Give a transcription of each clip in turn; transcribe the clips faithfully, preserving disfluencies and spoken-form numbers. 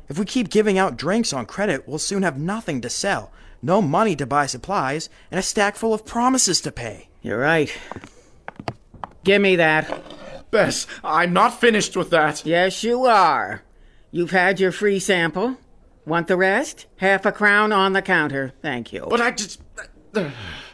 If we keep giving out drinks on credit, we'll soon have nothing to sell, no money to buy supplies, and a stack full of promises to pay. You're right. Give me that. Bess, I'm not finished with that. Yes, you are. You've had your free sample. Want the rest? Half a crown on the counter. Thank you. But I just... Uh,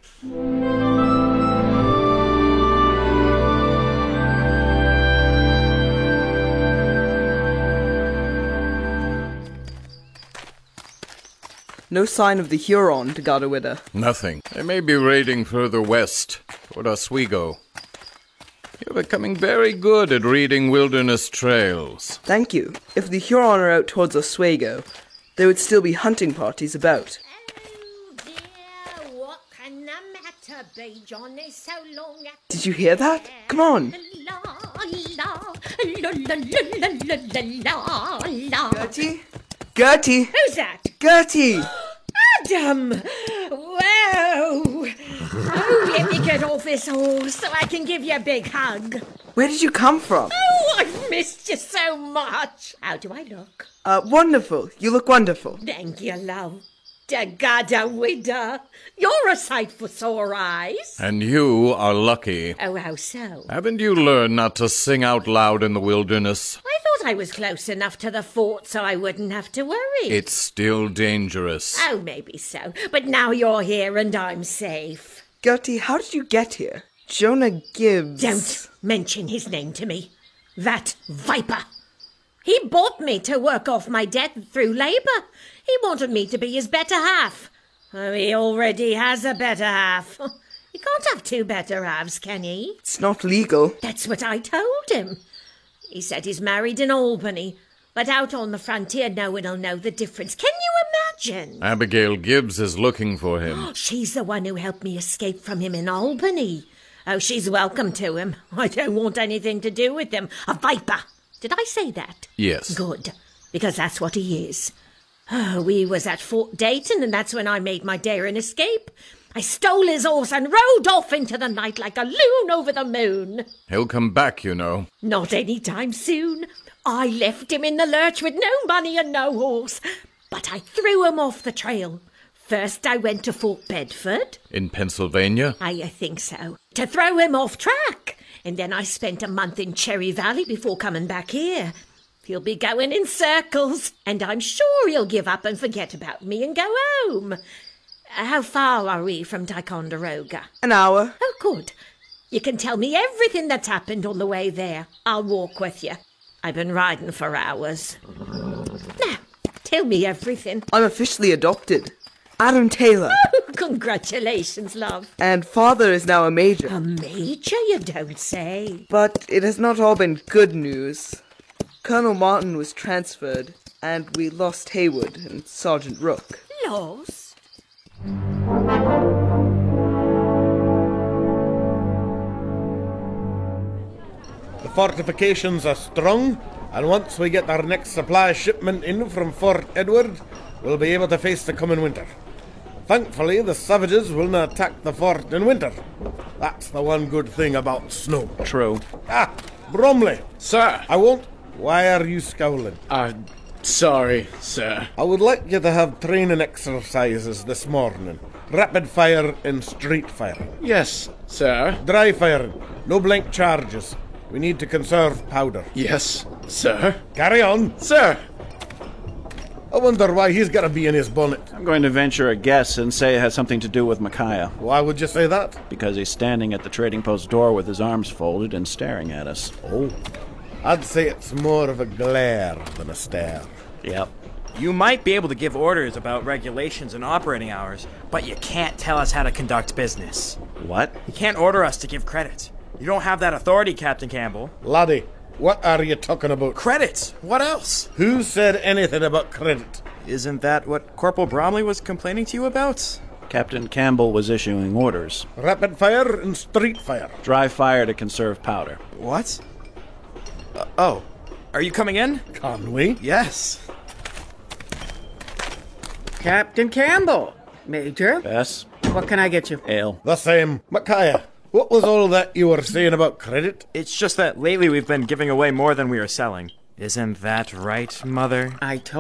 No sign of the Huron to Gadawida. Nothing. They may be raiding further west, toward Oswego. You're becoming very good at reading wilderness trails. Thank you. If the Huron are out towards Oswego, there would still be hunting parties about. Oh dear, what can the matter be, John? Is so long at Did you hear that? Come on. La la la la la la la la. Gertie? Gertie! Who's that? Gertie! Adam! Whoa! Oh, let me get off this horse so I can give you a big hug. Where did you come from? Oh, I've missed you so much. How do I look? Uh, wonderful. You look wonderful. Thank you, love. Gadawida. You're a sight for sore eyes. And you are lucky. Oh, how so? Haven't you learned not to sing out loud in the wilderness? I thought I was close enough to the fort so I wouldn't have to worry. It's still dangerous. Oh, maybe so. But now you're here and I'm safe. Gertie, how did you get here? Jonah Gibbs... Don't mention his name to me. That viper. He bought me to work off my debt through labour. He wanted me to be his better half. Oh, he already has a better half. He can't have two better halves, can he? It's not legal. That's what I told him. He said he's married in Albany, but out on the frontier no one will know the difference. Can you imagine? Abigail Gibbs is looking for him. She's the one who helped me escape from him in Albany. Oh, she's welcome to him. I don't want anything to do with him. A viper. Did I say that? Yes. Good, because that's what he is. Oh, we was at Fort Dayton, and that's when I made my daring escape. I stole his horse and rode off into the night like a loon over the moon. He'll come back, you know. Not any time soon. I left him in the lurch with no money and no horse. But I threw him off the trail. First I went to Fort Bedford. In Pennsylvania? I uh, think so. To throw him off track. And then I spent a month in Cherry Valley before coming back here. He'll be going in circles, and I'm sure he'll give up and forget about me and go home. How far are we from Ticonderoga? An hour. Oh, good. You can tell me everything that's happened on the way there. I'll walk with you. I've been riding for hours. Now, tell me everything. I'm officially adopted. Adam Taylor. Oh, congratulations, love. And father is now a major. A major, you don't say. But it has not all been good news. Colonel Martin was transferred, and we lost Haywood and Sergeant Rook. Lost? The fortifications are strong, and once we get our next supply shipment in from Fort Edward, we'll be able to face the coming winter. Thankfully, the savages will not attack the fort in winter. That's the one good thing about snow. True. Ah, Bromley. Sir. I won't. Why are you scowling? Uh, sorry, sir. I would like you to have training exercises this morning. Rapid fire and street fire. Yes, sir. Dry firing. No blank charges. We need to conserve powder. Yes, sir. Carry on. Sir. I wonder why he's got to be in his bonnet. I'm going to venture a guess and say it has something to do with Micaiah. Why would you say that? Because he's standing at the trading post door with his arms folded and staring at us. Oh. I'd say it's more of a glare than a stare. Yep. You might be able to give orders about regulations and operating hours, but you can't tell us how to conduct business. What? You can't order us to give credit. You don't have that authority, Captain Campbell. Laddie, what are you talking about? Credit? What else? Who said anything about credit? Isn't that what Corporal Bromley was complaining to you about? Captain Campbell was issuing orders. Rapid fire and street fire. Dry fire to conserve powder. What? Uh, oh. Are you coming in? Can we? Yes. Captain Campbell. Major. Bess? What can I get you? Ale. The same. Micaiah, what was all that you were saying about credit? It's just that lately we've been giving away more than we are selling. Isn't that right, Mother? I told